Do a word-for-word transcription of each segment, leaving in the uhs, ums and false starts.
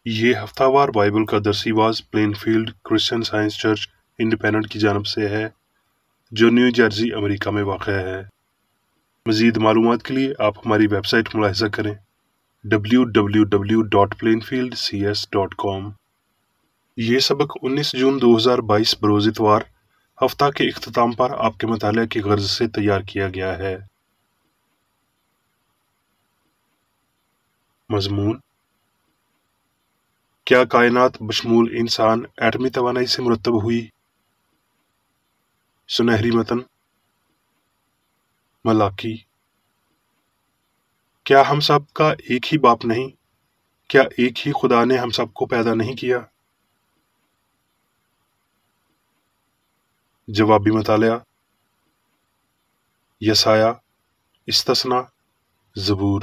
یہ ہفتہ وار بائبل کا درسی واز Plainfield Christian Science Church Independent کی جانب سے ہے جو نیو جرسی امریکہ میں واقع ہے۔ مزید معلومات کے لیے آپ ہماری ویب سائٹ ملاحظہ کریں W W W dot Plainfield C S dot com. یہ سبق انیس جون دو ہزار بائیس بروز اتوار ہفتہ کے اختتام پر آپ کے مطالعہ کی غرض سے تیار کیا گیا ہے۔ مضمون: کیا کائنات بشمول انسان ایٹمی توانائی سے مرتب ہوئی؟ سنہری متن: ملاکی۔ کیا ہم سب کا ایک ہی باپ نہیں؟ کیا ایک ہی خدا نے ہم سب کو پیدا نہیں کیا؟ جوابی مطالعہ: یسایہ، استثنا، زبور۔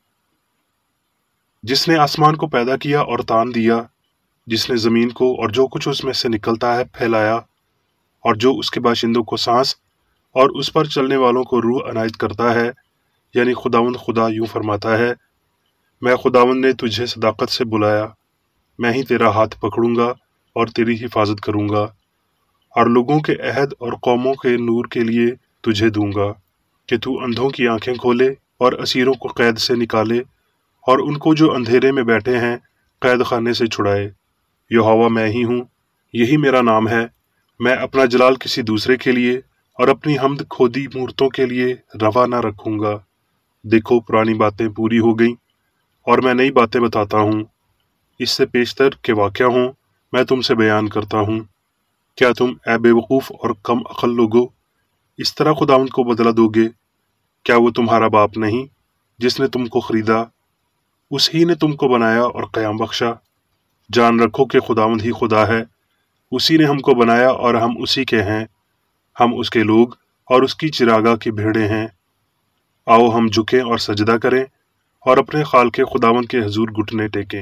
جس نے آسمان کو پیدا کیا اور تان دیا، جس نے زمین کو اور جو کچھ اس میں سے نکلتا ہے پھیلایا، اور جو اس کے باشندوں کو سانس اور اس پر چلنے والوں کو روح عنایت کرتا ہے، یعنی خداوند خدا یوں فرماتا ہے، میں خداوند نے تجھے صداقت سے بلایا، میں ہی تیرا ہاتھ پکڑوں گا اور تیری حفاظت کروں گا، اور لوگوں کے عہد اور قوموں کے نور کے لیے تجھے دوں گا کہ تو اندھوں کی آنکھیں کھولے اور اسیروں کو قید سے نکالے اور ان کو جو اندھیرے میں بیٹھے ہیں قید خانے سے چھڑائے۔ یہوہ میں ہی ہوں، یہی میرا نام ہے، میں اپنا جلال کسی دوسرے کے لیے اور اپنی حمد کھودی مورتوں کے لیے روا نہ رکھوں گا۔ دیکھو پرانی باتیں پوری ہو گئیں اور میں نئی باتیں بتاتا ہوں، اس سے پیشتر کے واقعہ ہوں میں تم سے بیان کرتا ہوں۔ کیا تم اے بے وقوف اور کم عقل لوگو اس طرح خداوند کو بدلہ دو گے؟ کیا وہ تمہارا باپ نہیں جس نے تم کو خریدا؟ اس ہی نے تم کو بنایا اور قیام بخشا۔ جان رکھو کہ خداوند ہی خدا ہے، اسی نے ہم کو بنایا اور ہم اسی کے ہیں، ہم اس کے لوگ اور اس کی چراگاہ کی بھیڑیں ہیں۔ آؤ ہم جھکیں اور سجدہ کریں اور اپنے خالق خداوند کے حضور گھٹنے ٹیکیں۔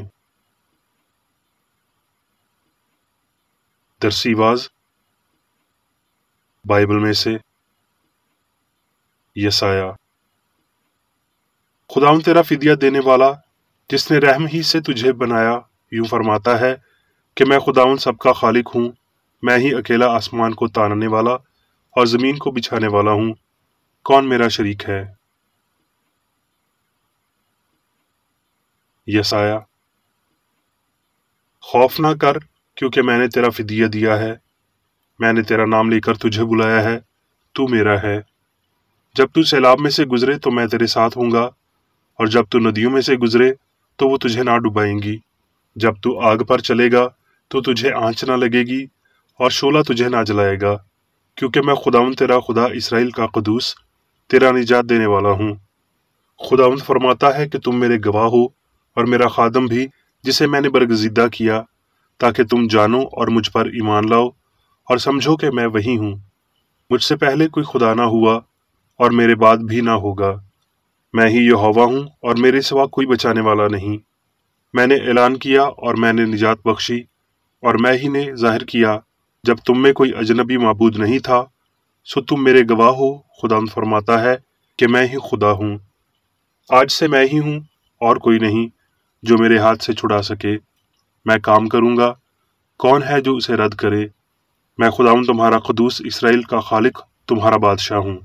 درسی واز بائبل میں سے یسایہ۔ خداوند تیرا فدیہ دینے والا جس نے رحم ہی سے تجھے بنایا یوں فرماتا ہے کہ میں خداوند سب کا خالق ہوں، میں ہی اکیلا آسمان کو تاننے والا اور زمین کو بچھانے والا ہوں، کون میرا شریک ہے؟ یسایہ۔ خوف نہ کر کیونکہ میں نے تیرا فدیہ دیا ہے، میں نے تیرا نام لے کر تجھے بلایا ہے، تو میرا ہے۔ جب تو سیلاب میں سے گزرے تو میں تیرے ساتھ ہوں گا، اور جب تو ندیوں میں سے گزرے تو وہ تجھے نہ ڈبائیں گی۔ جب تو آگ پر چلے گا تو تجھے آنچ نہ لگے گی اور شعلہ تجھے نہ جلائے گا، کیونکہ میں خداوند تیرا خدا اسرائیل کا قدوس تیرا نجات دینے والا ہوں۔ خداوند فرماتا ہے کہ تم میرے گواہ ہو اور میرا خادم بھی جسے میں نے برگزیدہ کیا، تاکہ تم جانو اور مجھ پر ایمان لاؤ اور سمجھو کہ میں وہی ہوں۔ مجھ سے پہلے کوئی خدا نہ ہوا اور میرے بعد بھی نہ ہوگا، میں ہی یہوہ ہوں اور میرے سوا کوئی بچانے والا نہیں۔ میں نے اعلان کیا اور میں نے نجات بخشی، اور میں ہی نے ظاہر کیا جب تم میں کوئی اجنبی معبود نہیں تھا، سو تم میرے گواہ ہو۔ خداوند فرماتا ہے کہ میں ہی خدا ہوں، آج سے میں ہی ہوں اور کوئی نہیں جو میرے ہاتھ سے چھڑا سکے۔ میں کام کروں گا، کون ہے جو اسے رد کرے؟ میں خداوند تمہارا قدوس اسرائیل کا خالق تمہارا بادشاہ ہوں۔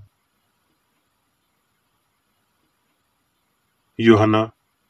یوحنا۔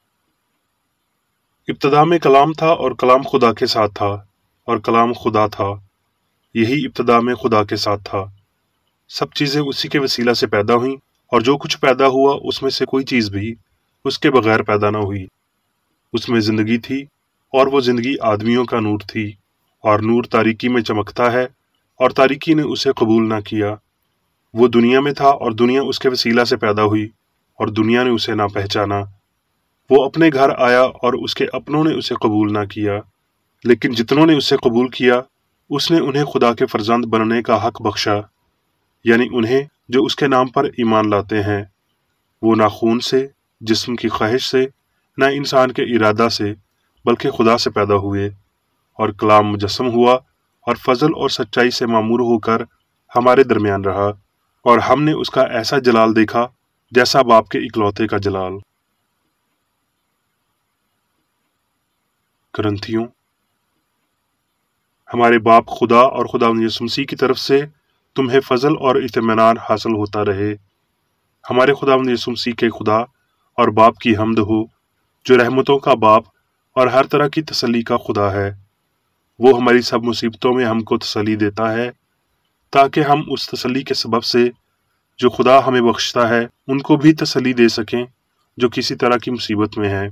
ابتدا میں کلام تھا اور کلام خدا کے ساتھ تھا اور کلام خدا تھا، یہی ابتدا میں خدا کے ساتھ تھا۔ سب چیزیں اسی کے وسیلہ سے پیدا ہوئیں، اور جو کچھ پیدا ہوا اس میں سے کوئی چیز بھی اس کے بغیر پیدا نہ ہوئی۔ اس میں زندگی تھی اور وہ زندگی آدمیوں کا نور تھی، اور نور تاریکی میں چمکتا ہے اور تاریکی نے اسے قبول نہ کیا۔ وہ دنیا میں تھا اور دنیا اس کے وسیلہ سے پیدا ہوئی، اور دنیا نے اسے نہ پہچانا۔ وہ اپنے گھر آیا اور اس کے اپنوں نے اسے قبول نہ کیا، لیکن جتنوں نے اسے قبول کیا اس نے انہیں خدا کے فرزند بننے کا حق بخشا، یعنی انہیں جو اس کے نام پر ایمان لاتے ہیں۔ وہ نہ خون سے، جسم کی خواہش سے، نہ انسان کے ارادہ سے، بلکہ خدا سے پیدا ہوئے۔ اور کلام مجسم ہوا اور فضل اور سچائی سے معمور ہو کر ہمارے درمیان رہا، اور ہم نے اس کا ایسا جلال دیکھا جیسا باپ کے اکلوتے کا جلال۔ करंथियों, हमारे बाप खुदा और खुदावंद यीशु मसीह की तरफ से तुम्हें फजल और इत्मीनान हासिल होता रहे। हमारे खुदावंद यीशु मसीह के खुदा और बाप की हम्द हो, जो रहमतों का बाप और हर तरह की तसल्ली का खुदा है। वो हमारी सब मुसीबतों में हमको तसल्ली देता है, ताकि हम उस तसल्ली के सबब से जो खुदा हमें बख्शता है उनको भी तसल्ली दे सकें जो किसी तरह की मुसीबत में हैं।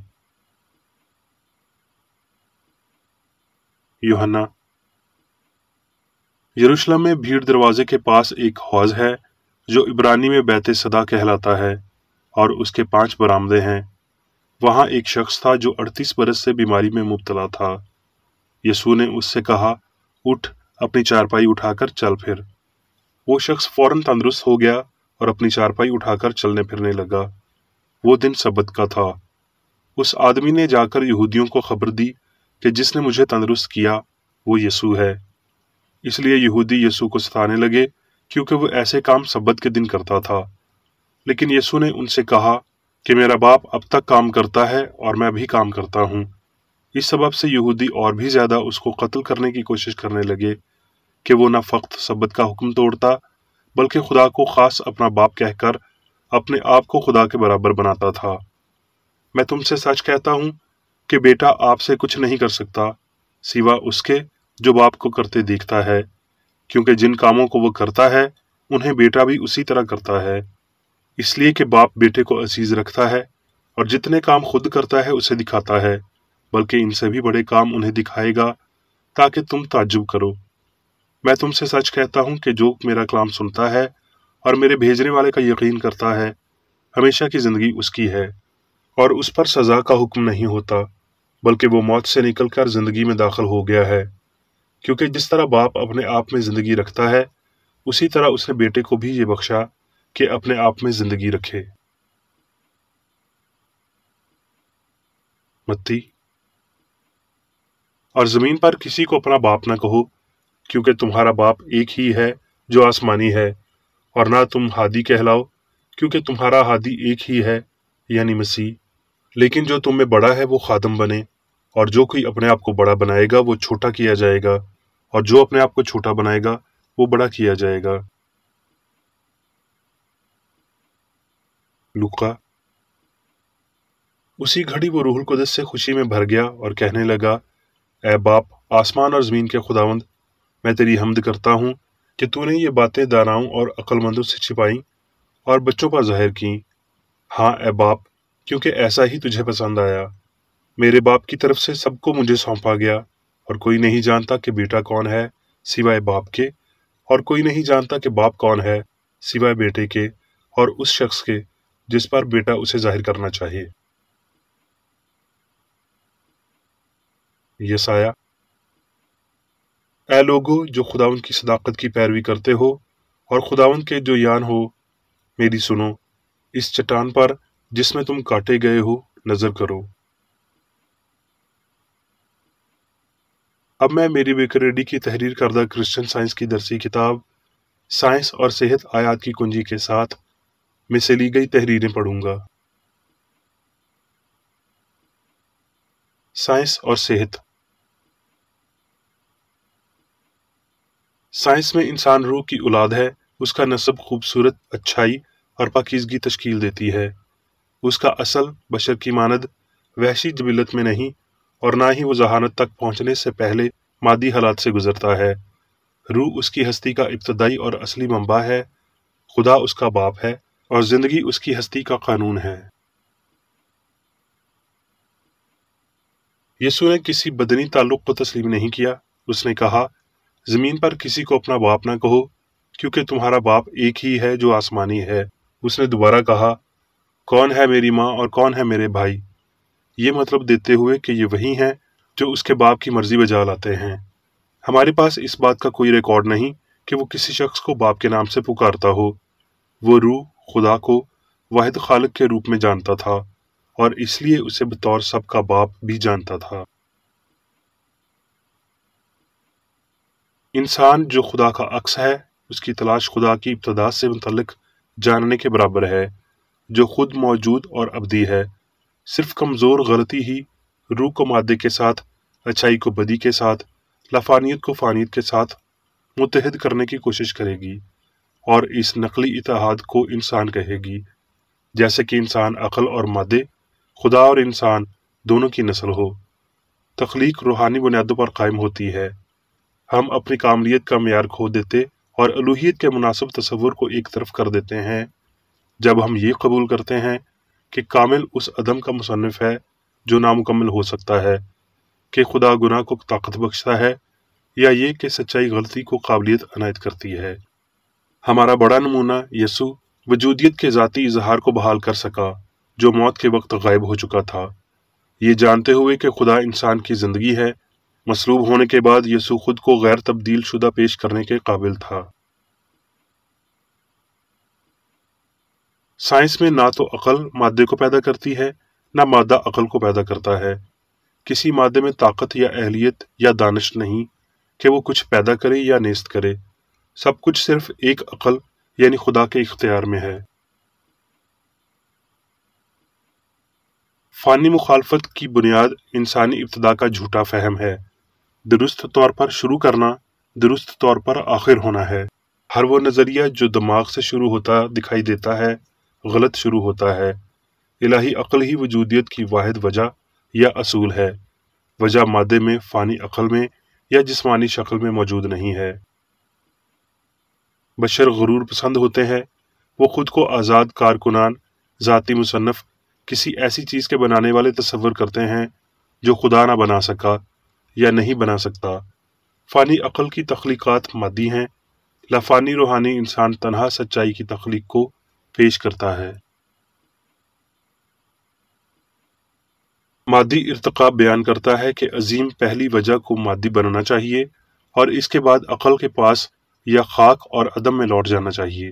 यूहन्ना, यरूशलेम में भीड़ दरवाजे के पास एक हौज है जो इब्रानी में बैत सदा कहलाता है, और उसके पांच बरामदे हैं। वहां एक शख्स था जो अड़तीस बरस से बीमारी में मुब्तला था। यीशु ने उससे कहा, उठ, अपनी चारपाई उठाकर चल फिर। वो शख्स फौरन तंदुरुस्त हो गया और अपनी चारपाई उठाकर चलने फिरने लगा। वो दिन सबत का था। उस आदमी ने जाकर यहूदियों को खबर दी कि जिसने मुझे तंदुरुस्त किया वो यीशु है। इसलिए यहूदी यीशु को सताने लगे, क्योंकि वो ऐसे काम सबत के दिन करता था। लेकिन यीशु ने उनसे कहा कि मेरा बाप अब तक काम करता है और मैं भी काम करता हूँ। इस सबब से यहूदी और भी ज्यादा उसको कत्ल करने की कोशिश करने लगे कि वो न फक्त सबत का हुक्म तोड़ता, बल्कि खुदा को खास अपना बाप कहकर अपने आप को खुदा के बराबर बनाता था। मैं तुमसे सच कहता हूँ कि बेटा आपसे कुछ नहीं कर सकता सिवा उसके जो बाप को करते देखता है, क्योंकि जिन कामों को वो करता है उन्हें बेटा भी उसी तरह करता है। इसलिए कि बाप बेटे को अजीज रखता है और जितने काम खुद करता है उसे दिखाता है, बल्कि इनसे भी बड़े काम उन्हें दिखाएगा, ताकि तुम ताज्जुब करो। मैं तुमसे सच कहता हूँ कि जो मेरा कलाम सुनता है और मेरे भेजने वाले का यकीन करता है, हमेशा की जिंदगी उसकी है, और उस पर सजा का हुक्म नहीं होता, बल्कि वो मौत से निकलकर जिंदगी में दाखिल हो गया है। क्योंकि जिस तरह बाप अपने आप में जिंदगी रखता है, उसी तरह उसने बेटे को भी ये बख्शा कि अपने आप में जिंदगी रखे। मत्ती, और जमीन पर किसी को अपना बाप न कहो, क्योंकि तुम्हारा बाप एक ही है जो आसमानी है, और ना तुम हादी कहलाओ, क्योंकि तुम्हारा हादी एक ही है, यानी मसीह। लेकिन जो तुम में बड़ा है वो खादम बने, और जो कोई अपने आप को बड़ा बनाएगा वो छोटा किया जाएगा, और जो अपने आप को छोटा बनाएगा वो बड़ा किया जाएगा। लूका, उसी घड़ी वो रूहुल कुदस से खुशी में भर गया और कहने लगा, ऐ बाप, आसमान और जमीन के खुदावंद, मैं तेरी हम्द करता हूँ कि तूने ये बातें दानाओं और अक्लमंदों से छिपाई और बच्चों पर जाहिर की। हाँ ऐ बाप, क्योंकि ऐसा ही तुझे पसंद आया। मेरे बाप की तरफ से सबको मुझे सौंपा गया, और कोई नहीं जानता कि बेटा कौन है सिवाय बाप के, और कोई नहीं जानता कि बाप कौन है सिवाय बेटे के और उस शख्स के जिस पर बेटा उसे जाहिर करना चाहिए। यसाया, ऐ लोगो जो खुदावंद की सदाकत की पैरवी करते हो और खुदावंद के जो यान हो, मेरी सुनो। इस चट्टान पर जिसमें तुम काटे गए हो नजर करो। अब मैं मेरी बेकरेडी की तहरीर करदा क्रिश्चियन साइंस की दरसी किताब साइंस और सेहत आयात की कुंजी के साथ में से ली गई तहरीरें पढ़ूंगा। साइंस और सेहत। साइंस में इंसान रूह की औलाद है। उसका नस्ब खूबसूरत, अच्छाई और पाकीज़गी तश्कील देती है। उसका असल बशर की मानद वहशी जबिलत में नहीं, और ना ही वो जहानत तक पहुंचने से पहले मादी हालात से गुजरता है। रूह उसकी हस्ती का इब्तदाई और असली मंबा है। खुदा उसका बाप है और जिंदगी उसकी हस्ती का कानून है। यीशु ने किसी बदनी ताल्लुक को तस्लीम नहीं किया। उसने कहा, जमीन पर किसी को अपना बाप ना कहो, क्योंकि तुम्हारा बाप एक ही है जो आसमानी है। उसने दोबारा कहा, कौन है मेरी माँ और कौन है मेरे भाई, ये मतलब देते हुए कि ये वही हैं जो उसके बाप की मर्जी बजा लाते हैं। हमारे पास इस बात का कोई रिकॉर्ड नहीं कि वो किसी शख्स को बाप के नाम से पुकारता हो। वो रूह खुदा को वाहिद खालिक के रूप में जानता था, और इसलिए उसे बतौर सबका बाप भी जानता था। इंसान जो खुदा का अक्स है, उसकी तलाश खुदा की इब्तदा से मुतल्लिक जानने के बराबर है, जो खुद मौजूद और अबदी है। सिर्फ कमज़ोर गलती ही रूह को मादे के साथ अच्छाई को बदी के साथ, लाफानियत को फानियत के साथ मुत्तहिद करने की कोशिश करेगी और इस नकली इत्तेहाद को इंसान कहेगी, जैसे कि इंसान अक्ल और मादे, खुदा और इंसान दोनों की नस्ल हो। तख्लीक रूहानी बुनियादों पर कायम होती है। हम अपनी कामलियत का मेयार खो देते और अलूहियत के मुनासिब तसव्वुर को एक तरफ कर देते हैं जब हम ये कबूल करते हैं कि कामिल उस अदम का मुसन्निफ है जो नामुकम्मल हो सकता है, कि खुदा गुनाह को ताकत बख्शता है, या ये कि सच्चाई गलती को काबिलियत अनायत करती है। हमारा बड़ा नमूना यसु वजूदियत के ज़ाती इजहार को बहाल कर सका जो मौत के वक्त गायब हो चुका था। ये जानते हुए कि खुदा इंसान की ज़िंदगी है, मसलूब होने के बाद यसु खुद को गैर तब्दील शुदा पेश करने के काबिल था। साइंस में ना तो अकल मादे को पैदा करती है, ना मादा अकल को पैदा करता है। किसी मादे में ताकत या अहलियत या दानिश नहीं कि वो कुछ पैदा करे या नेस्त करे। सब कुछ सिर्फ एक अकल यानी खुदा के इख्तियार में है। फानी मुखालफत की बुनियाद इंसानी इब्तिदा का झूठा फहम है। दुरुस्त तौर पर शुरू करना, दुरुस्त तौर पर आखिर होना है। हर वो नज़रिया जो दिमाग से शुरू होता दिखाई देता है, गलत शुरू होता है। इलाही अक्ल ही वजूदियत की वाहिद वजह या असूल है। वजह मादे में, फानी अक्ल में या जिस्मानी शक्ल में मौजूद नहीं है। बशर गुरूर पसंद होते हैं। वो खुद को आज़ाद कारकुनान, ज़ाती मुसन्नफ, किसी ऐसी चीज़ के बनाने वाले तसव्वुर करते हैं जो खुदा ना बना सका या नहीं बना सकता। फ़ानी अक्ल की तख्लीक़ात मादी हैं। लाफ़ानी रूहानी इंसान तन्हा सच्चाई की तख्लीक को पेश करता है। मादी इर्तिक़ा बयान करता है कि अजीम पहली वजह को मादी बनना चाहिए और इसके बाद अक्ल के पास या खाक और अदम में लौट जाना चाहिए।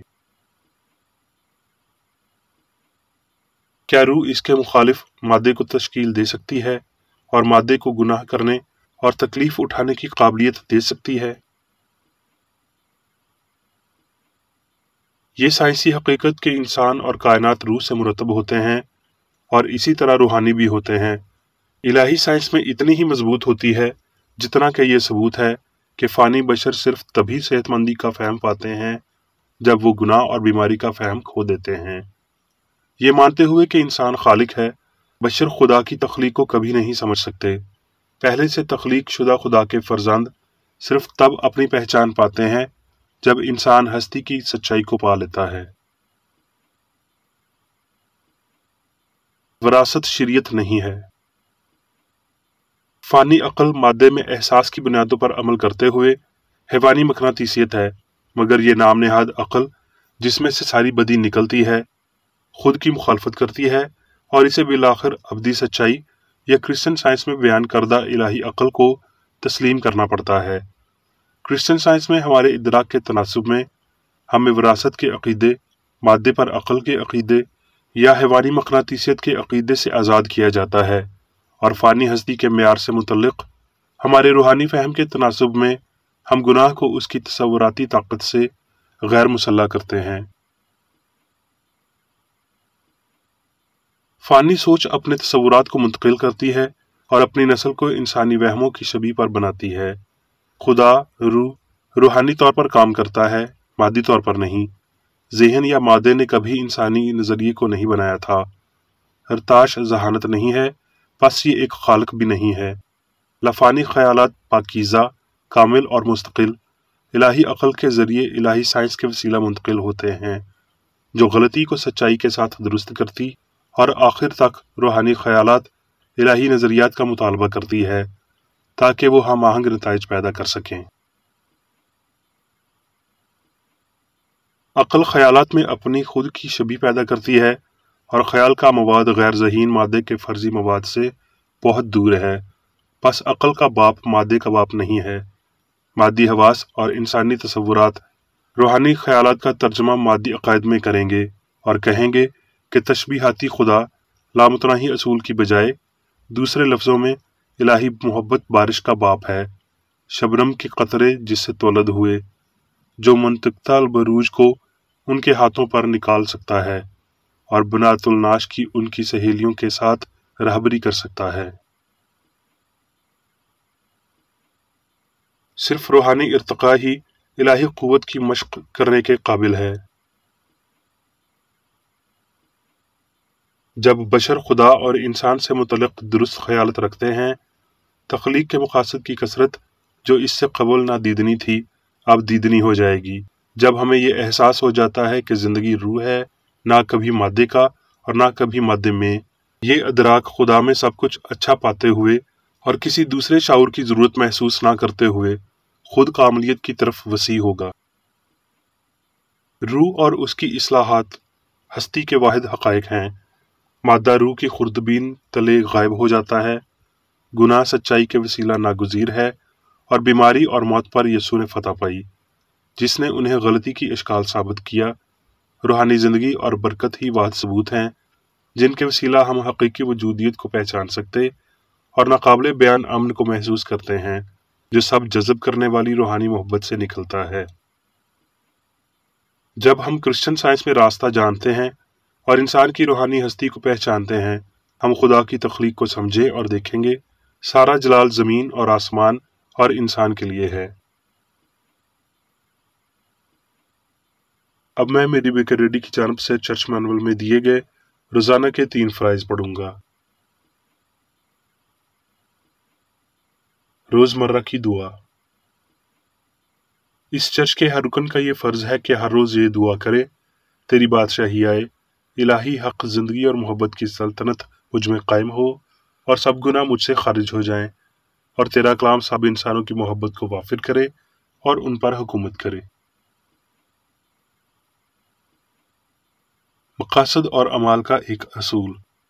क्या रूह इसके मुखालिफ मादे को तश्कील दे सकती है और मादे को गुनाह करने और तकलीफ उठाने की काबिलियत दे सकती है? ये साइंसी हकीकत के इंसान और कायनात रूह से मुरतब होते हैं और इसी तरह रूहानी भी होते हैं। इलाही साइंस में इतनी ही मजबूत होती है जितना कि ये सबूत है कि फ़ानी बशर सिर्फ तभी सेहतमंदी का फ़हम पाते हैं जब वो गुनाह और बीमारी का फ़हम खो देते हैं। ये मानते हुए कि इंसान खालिक है, बशर खुदा की तख्लीक को कभी नहीं समझ सकते। पहले से तख्लीक शुदा खुदा के फर्जंद सिर्फ तब अपनी पहचान पाते हैं जब इंसान हस्ती की सच्चाई को पा लेता है। विरासत शरीयत नहीं है। फ़ानी अक्ल मादे में एहसास की बुनियादों पर अमल करते हुए हैवानी मकनातीसियत है, मगर ये नाम नेहाद अक्ल जिसमें से सारी बदी निकलती है, खुद की मुखालफत करती है और इसे बिलाखिर अब्दी सच्चाई या क्रिश्चियन साइंस में बयान करदा इलाही अक्ल को तस्लीम करना पड़ता है। क्रिश्चियन साइंस में हमारे इदराक के तनासुब में हमें विरासत के अकीदे, मादे पर अक्ल के अकीदे या हैवानी मकनातीसियत के अकीदे से आज़ाद किया जाता है और फ़ानी हस्ती के मेयार से मुतल्लिक़ हमारे रूहानी फ़हम के तनासुब में हम गुनाह को उसकी तसव्वुराती ताकत से गैर मुसल्ला करते हैं। फ़ानी सोच अपने तसव्वुरात को मुंतकिल करती है और अपनी नस्ल को इंसानी वहमों की शबीह पर बनाती है। खुदा रूह रूहानी तौर पर काम करता है, मादी तौर पर नहीं। ज़हन या मादे ने कभी इंसानी नज़रिए को नहीं बनाया था। हरताश जहानत नहीं है, बस ये एक खालिक भी नहीं है। लफ़ानी ख़यालात पाकीज़ा, कामिल और मुस्तकिल इलाही अक्ल के ज़रिए इलाही साइंस के वसीला मुंतकिल होते हैं, जो गलती को सच्चाई के साथ दुरुस्त करती और आखिर तक रूहानी ख़यालात इलाही नज़रियात का मुतालबा करती है ताकि वो हम आहंग नताइज पैदा कर सकें। अक्ल ख़यालात में अपनी खुद की शबीह पैदा करती है और ख़याल का मवाद गैर ज़हीन मादे के फ़र्जी मवाद से बहुत दूर है। बस अक्ल का बाप मादे का बाप नहीं है। मादी हवास और इंसानी तसव्वुरात रूहानी ख़यालात का तर्जमा मादी अकायद में करेंगे और कहेंगे कि तशबीहाती खुदा लामुतनाही असूल की बजाय दूसरे लफ्ज़ों में इलाही मोहब्बत बारिश का बाप है, शबनम के कतरे जिससे तौलद हुए, जो मंतक़ता बरूज को उनके हाथों पर निकाल सकता है और बनातुल नाश की उनकी सहेलियों के साथ रहबरी कर सकता है। صرف روحانی ارتقاء ہی الہی قوت کی مشق کرنے کے قابل ہے۔ جب بشر خدا اور انسان سے متعلق درست خیالات رکھتے ہیں، تخلیق کے مقاصد کی کثرت جو اس سے قبل نہ دیدنی تھی اب دیدنی ہو جائے گی۔ جب ہمیں یہ احساس ہو جاتا ہے کہ زندگی روح ہے، نہ کبھی مادے کا اور نہ کبھی مادے میں، یہ ادراک خدا میں سب کچھ اچھا پاتے ہوئے اور کسی دوسرے شعور کی ضرورت محسوس نہ کرتے ہوئے خود کاملیت کی طرف وسیع ہوگا۔ روح اور اس کی اصلاحات ہستی کے واحد حقائق ہیں۔ مادہ روح کی خوردبین تلے غائب ہو جاتا ہے، گناہ سچائی کے وسیلہ ناگزیر ہے، اور بیماری اور موت پر یسوع نے فتح پائی، جس نے انہیں غلطی کی اشکال ثابت کیا۔ روحانی زندگی اور برکت ہی واحد ثبوت ہیں جن کے وسیلہ ہم حقیقی وجودیت کو پہچان سکتے اور ناقابل بیان امن کو محسوس کرتے ہیں جو سب جذب کرنے والی روحانی محبت سے نکلتا ہے۔ جب ہم کرسچن سائنس میں راستہ جانتے ہیں اور انسان کی روحانی ہستی کو پہچانتے ہیں، ہم خدا کی تخلیق کو سمجھے اور دیکھیں گے سارا جلال زمین اور آسمان اور انسان کے لیے ہے۔ اب میں میری بیکر ریڈی کی جانب سے چرچ مینول میں دیے گئے روزانہ کے تین فرائض پڑھوں گا۔ روزمرہ کی دعا۔ اس چرچ کے ہر رکن کا یہ فرض ہے کہ ہر روز یہ دعا کرے: تیری بادشاہی آئے، الہی حق زندگی اور محبت کی سلطنت مجھ میں قائم ہو، اور سب گناہ مجھ سے خارج ہو جائیں، اور تیرا کلام سب انسانوں کی محبت کو وافر کرے اور ان پر حکومت کرے۔ مقاصد اور اعمال کا ایک اصول۔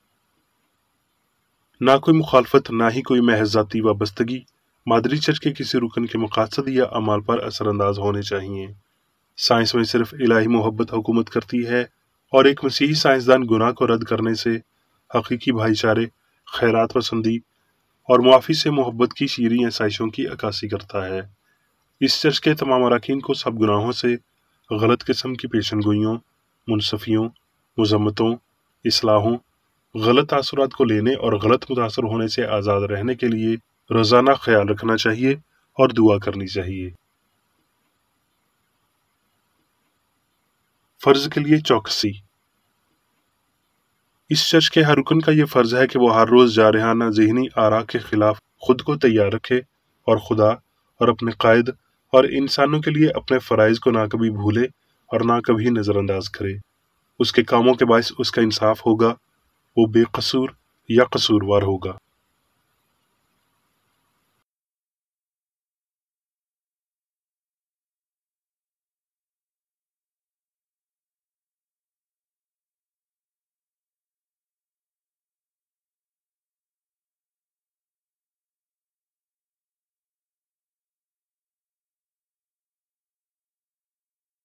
نہ کوئی مخالفت، نہ ہی کوئی محض ذاتی وابستگی مادری چرچ کے کسی رکن کے مقاصد یا اعمال پر اثر انداز ہونے چاہیے۔ سائنس میں صرف الہی محبت حکومت کرتی ہے، اور ایک مسیحی سائنسدان گناہ کو رد کرنے سے حقیقی بھائی چارے، خیرات پسندی اور معافی سے محبت کی شیریں آسائشوں کی عکاسی کرتا ہے۔ اس چرچ کے تمام اراکین کو سب گناہوں سے، غلط قسم کی پیشن گوئیوں، منصفیوں، مذمتوں، اصلاحوں، غلط تاثرات کو لینے اور غلط متاثر ہونے سے آزاد رہنے کے لیے روزانہ خیال رکھنا چاہیے اور دعا کرنی چاہیے۔ فرض کے لیے چوکسی۔ اس چرچ کے ہر رکن کا یہ فرض ہے کہ وہ ہر روز جارحانہ ذہنی آراء کے خلاف خود کو تیار رکھے اور خدا اور اپنے قائد اور انسانوں کے لیے اپنے فرائض کو نہ کبھی بھولے اور نہ کبھی نظر انداز کرے۔ اس کے کاموں کے باعث اس کا انصاف ہوگا، وہ بے قصور یا قصوروار ہوگا۔